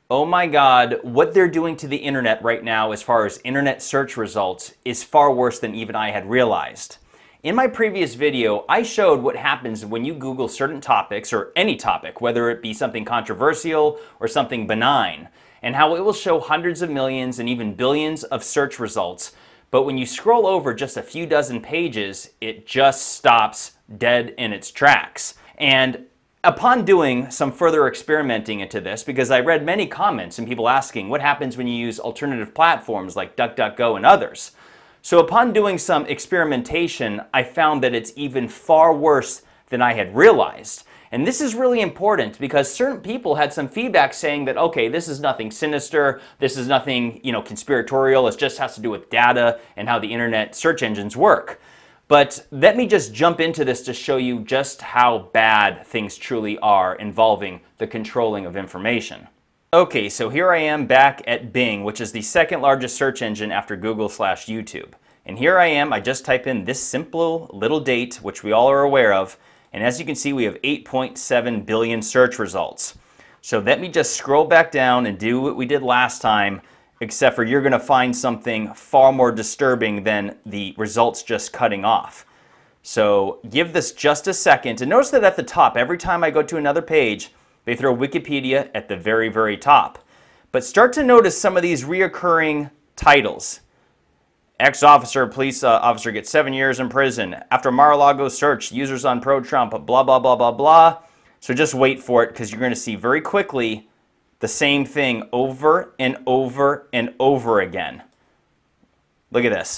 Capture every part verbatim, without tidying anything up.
Oh my God, what they're doing to the internet right now as far as internet search results is far worse than even I had realized. In my previous video, I showed what happens when you Google certain topics, or any topic, whether it be something controversial or something benign, and how it will show hundreds of millions and even billions of search results. But when you scroll over just a few dozen pages, it just stops dead in its tracks. And upon doing some further experimenting into this, because I read many comments and people asking what happens when you use alternative platforms like DuckDuckGo and others. So upon doing some experimentation, I found that it's even far worse than I had realized. And this is really important because certain people had some feedback saying that, okay, this is nothing sinister, this is nothing, you know, conspiratorial, it just has to do with data and how the internet search engines work. But let me just jump into this to show you just how bad things truly are involving the controlling of information. Okay, so here I am back at Bing, which is the second largest search engine after Google slash YouTube. And here I am, I just type in this simple little date, which we all are aware of, and as you can see, we have eight point seven billion search results. So let me just scroll back down and do what we did last time, except for you're going to find something far more disturbing than the results just cutting off. So give this just a second, and notice that at the top, every time I go to another page, they throw Wikipedia at the very, very top. But start to notice some of these reoccurring titles. Ex-officer, police uh, officer gets seven years in prison. After Mar-a-Lago search, users on pro-Trump, blah, blah, blah, blah, blah. So just wait for it, because you're going to see very quickly the same thing over and over and over again. Look at this.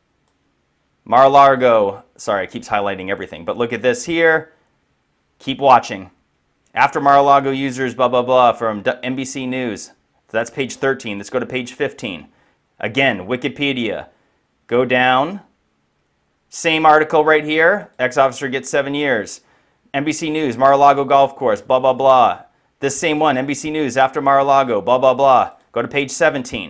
Mar-a-Lago, sorry, it keeps highlighting everything, but look at this here. Keep watching. After Mar-a-Lago users, blah, blah, blah, from N B C News. So that's page thirteen. Let's go to page fifteen. Again, Wikipedia. Go down. Same article right here. Ex-officer gets seven years. N B C News, Mar-a-Lago golf course, blah, blah, blah. This same one, N B C News, after Mar-a-Lago, blah, blah, blah. Go to page seventeen.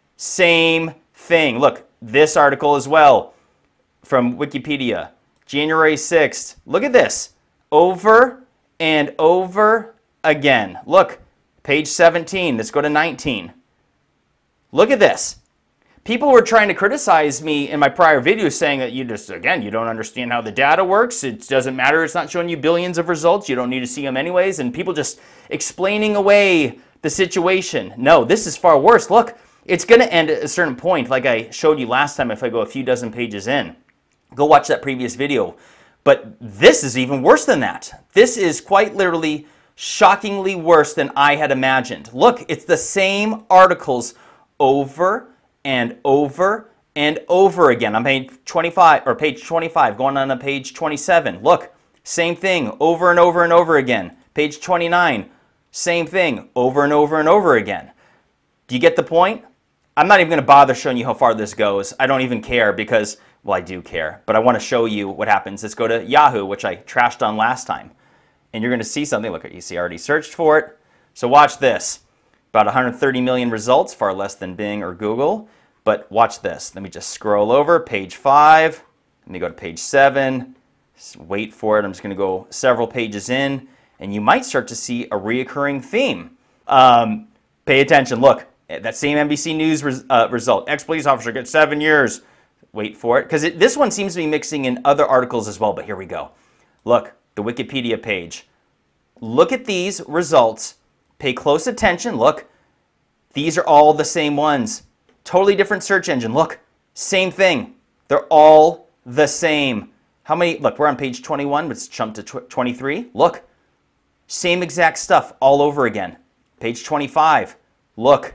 Same thing. Look, this article as well from Wikipedia. January sixth. Look at this. Over and over again. Look, page seventeen. Let's go to nineteen. Look at this. People were trying to criticize me in my prior videos saying that you just, again, you don't understand how the data works. It doesn't matter. It's not showing you billions of results. You don't need to see them anyways. And people just explaining away the situation. No, this is far worse. Look, it's going to end at a certain point, like I showed you last time if I go a few dozen pages in. Go watch that previous video. But this is even worse than that. This is quite literally shockingly worse than I had imagined. Look, it's the same articles over and over and over again. On page twenty-five, or page twenty-five, going on to page twenty-seven. Look, same thing over and over and over again. Page twenty-nine, same thing over and over and over again. Do you get the point? I'm not even going to bother showing you how far this goes. I don't even care because, well, I do care, but I want to show you what happens. Let's go to Yahoo, which I trashed on last time. And you're going to see something. Look, you see, I already searched for it. So watch this. About one hundred thirty million results, far less than Bing or Google. But watch this. Let me just scroll over, page five. Let me go to page seven. Just wait for it. I'm just going to go several pages in, and you might start to see a reoccurring theme. Um, pay attention. Look, that same N B C News res uh, result. Ex-police officer gets seven years. Wait for it, because this one seems to be mixing in other articles as well, but here we go. Look, the Wikipedia page. Look at these results. Pay close attention. Look, these are all the same ones. Totally different search engine. Look, same thing. They're all the same. How many? Look, we're on page twenty-one. Let's jump to twenty-three. Look, same exact stuff all over again. Page twenty-five. Look,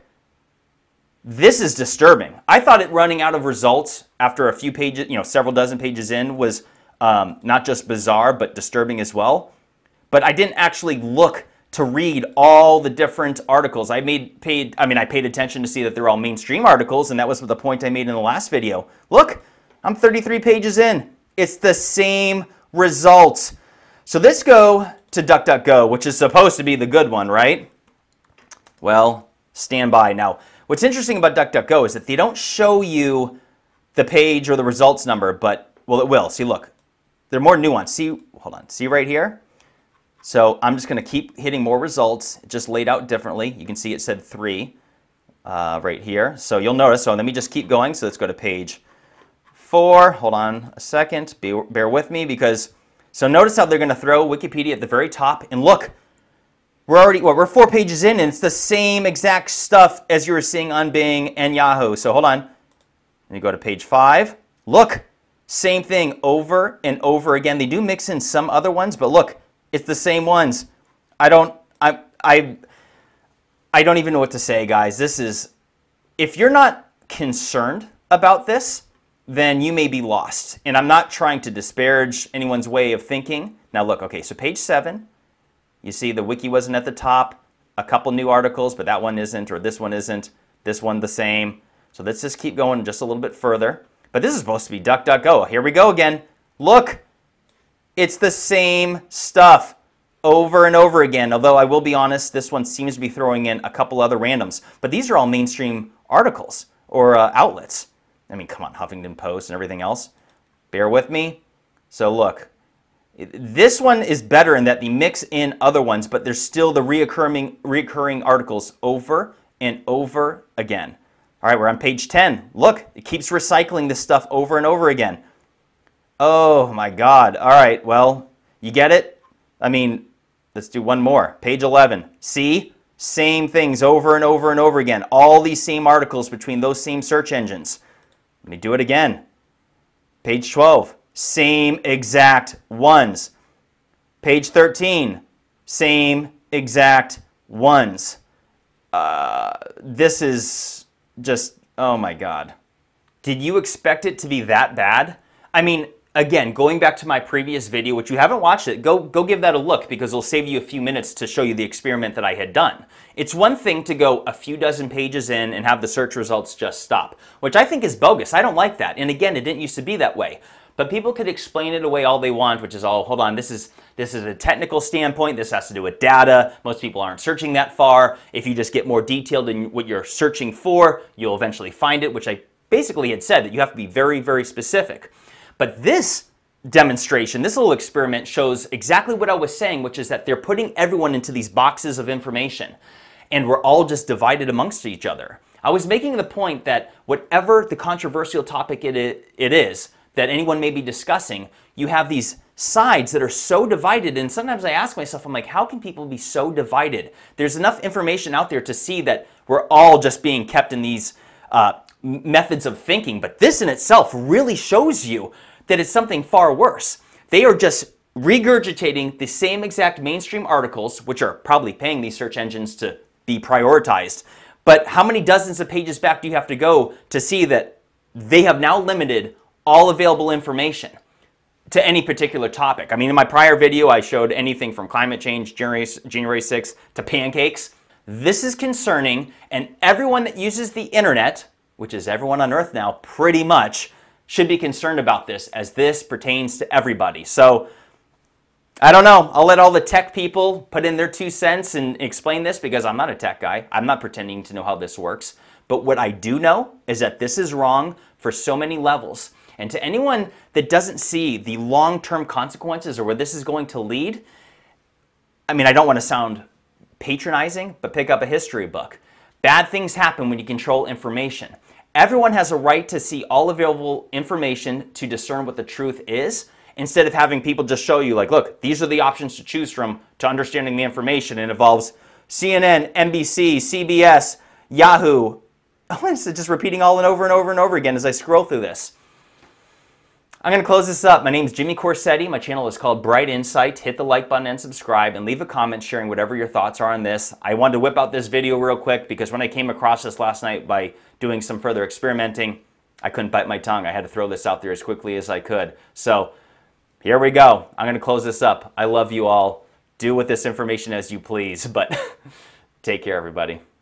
this is disturbing. I thought it running out of results after a few pages, you know, several dozen pages in was um, not just bizarre, but disturbing as well. But I didn't actually look to read all the different articles. I made paid I mean I paid attention to see that they're all mainstream articles, and that was the point I made in the last video. Look, I'm thirty-three pages in. It's the same results. So let's go to DuckDuckGo, which is supposed to be the good one, right? Well, stand by. Now, what's interesting about DuckDuckGo is that they don't show you the page or the results number, but, well, it will. See, look, they're more nuanced. See, hold on. See right here? So I'm just going to keep hitting more results, just laid out differently. You can see it said three uh, right here. So you'll notice, so let me just keep going. So let's go to page four. Hold on a second. Be, bear with me because, so notice how they're going to throw Wikipedia at the very top. And look, we're already, well, we're four pages in and it's the same exact stuff as you were seeing on Bing and Yahoo. So hold on. Let me go to page five. Look, same thing over and over again. They do mix in some other ones, but look, it's the same ones. I don't, I, I, I don't even know what to say, guys. This is, if you're not concerned about this, then you may be lost. And I'm not trying to disparage anyone's way of thinking. Now look, okay, so page seven, you see the wiki wasn't at the top, a couple new articles, but that one isn't, or this one isn't, this one the same. So let's just keep going just a little bit further. But this is supposed to be DuckDuckGo. Here we go again. Look. It's the same stuff over and over again, although I will be honest, this one seems to be throwing in a couple other randoms. But these are all mainstream articles or uh, outlets. I mean, come on, Huffington Post and everything else. Bear with me. So look, this one is better in that they mix in other ones, but there's still the reoccurring, reoccurring articles over and over again. All right, we're on page ten. Look, it keeps recycling this stuff over and over again. Oh my God. All right, well, you get it? I mean, let's do one more. Page eleven. See? Same things over and over and over again. All these same articles between those same search engines. Let me do it again. Page twelve. Same exact ones. Page thirteen. Same exact ones. Uh, this is just, oh my God. Did you expect it to be that bad? I mean, again, going back to my previous video, which you haven't watched it, go, go give that a look because it'll save you a few minutes to show you the experiment that I had done. It's one thing to go a few dozen pages in and have the search results just stop, which I think is bogus. I don't like that. And again, it didn't used to be that way. But people could explain it away all they want, which is, oh, hold on, this is, this is a technical standpoint. This has to do with data. Most people aren't searching that far. If you just get more detailed in what you're searching for, you'll eventually find it, which I basically had said that you have to be very, very specific. But this demonstration, this little experiment shows exactly what I was saying, which is that they're putting everyone into these boxes of information and we're all just divided amongst each other. I was making the point that whatever the controversial topic it is that anyone may be discussing, you have these sides that are so divided, and sometimes I ask myself, I'm like, how can people be so divided? There's enough information out there to see that we're all just being kept in these uh, methods of thinking, but this in itself really shows you that it's something far worse. They are just regurgitating the same exact mainstream articles, which are probably paying these search engines to be prioritized. But how many dozens of pages back do you have to go to see that they have now limited all available information to any particular topic? I mean, in my prior video, I showed anything from climate change, January sixth, to pancakes. This is concerning, and everyone that uses the internet, which is everyone on Earth now, pretty much, should be concerned about this, as this pertains to everybody. So, I don't know. I'll let all the tech people put in their two cents and explain this because I'm not a tech guy. I'm not pretending to know how this works. But what I do know is that this is wrong for so many levels. And to anyone that doesn't see the long-term consequences or where this is going to lead, I mean, I don't want to sound patronizing, but pick up a history book. Bad things happen when you control information. Everyone has a right to see all available information to discern what the truth is, instead of having people just show you, like, look, these are the options to choose from to understanding the information. It involves C N N, N B C, C B S, Yahoo. Oh, it's just repeating all and over and over and over again as I scroll through this. I'm going to close this up. My name is Jimmy Corsetti. My channel is called Bright Insight. Hit the like button and subscribe, and leave a comment sharing whatever your thoughts are on this. I wanted to whip out this video real quick because when I came across this last night by doing some further experimenting, I couldn't bite my tongue. I had to throw this out there as quickly as I could. So here we go. I'm going to close this up. I love you all. Do with this information as you please, but take care, everybody.